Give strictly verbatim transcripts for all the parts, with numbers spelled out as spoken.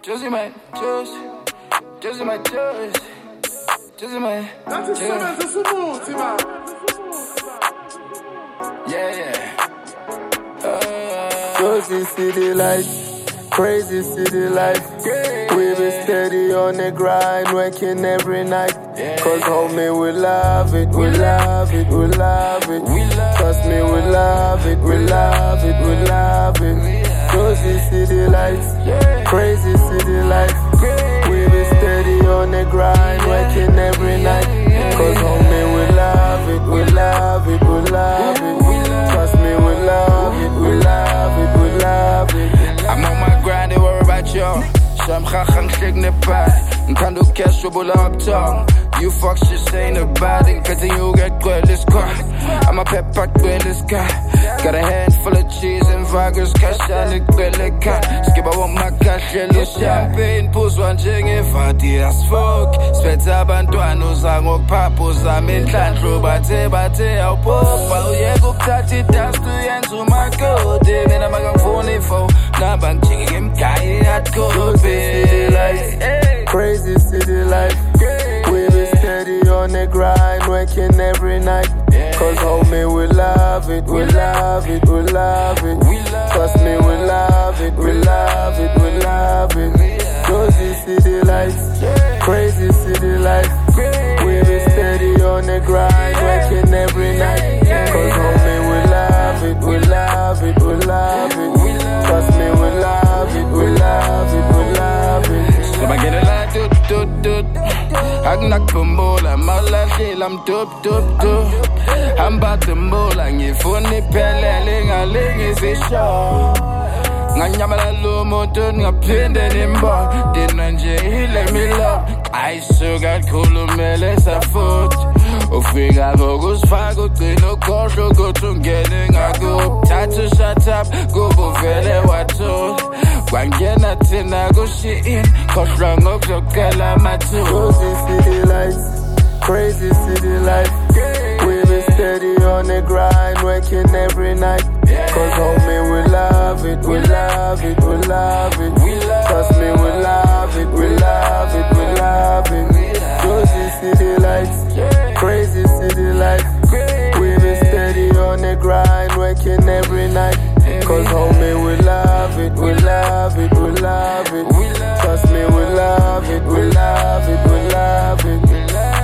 Josie my Josie, Josie my Josie, Josie my Josie. Yeah, yeah. Uh, Josie city life, crazy city life. We be steady on the grind, working every night. Cause homie, we love it, we love it, we love it. Trust me, we love it, we love it, we love it. Josie city lights, crazy city life. We be steady on the grind, working every night. Cause homie, we love it, we love it, we love it. Trust me, we love it, we love it, we love it. I'm on my grind, they worry about you. Some gang shake ne pad. Can do cash trouble uptown. You fuck shit ain't about it. Cause you get good, let's go. I'm a pep pack, good, let's go. Got a handful of cheese and vodkas, cash on it, good, let's go. Skip, I want my cash, yellow champagne. Pulse one ching if I did as fuck. Spets up and tuanos, I'm on papos. I'm in Tantro, bate, bate, I'll pop. Oh, yeah, go touch it, dance to the end to my code. Then I'm a phone for. Now, bang, ching him, guy, I'd go. City life, crazy city life. We be steady on the grind, working every night. Cause homie, we love it, we love it, we love it. Trust me, we love it, we love it, we love it. Josie city lights, crazy city life. We be steady on the grind, working every night. Cause homie, we love it, we love it, we love it. Trust me, we love it, we love it, we love it. So I get a lot, do, do, do. I knock the mole, I'm all I feel, I'm dope, dope, dope. I'm about to mole, and you funny pelling, I ling is a show. Nganyamala lumo, don't append anymore. Didn't you let me love? I still got cool, meles a foot. Ufika ngokusifaka ugcina ukhohlwa ukuthi ungene ngakubo. Thatha shut up, kuba uvele wathola. Kwangena thina kushiin, khohlwa ngokuzokela amathuba. Josie city lights, crazy city life. We be steady on the grind, working every night. Cause homie, we love it, we love it, we love it. Trust me, we love it, we love it, we love it. Josie city lights, crazy city life. We be steady on the grind, working every night. Cause homie, we love it, we love it, we love it. Trust me, we love it, we love it, we love it.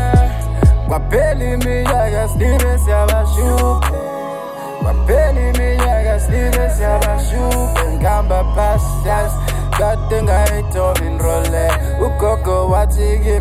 Wapeli miyaga slive siyabashuka. Wapeli miyaga slive siyabashuka. Ngamba pastas kade ngayithola inrole. Ugogo wathi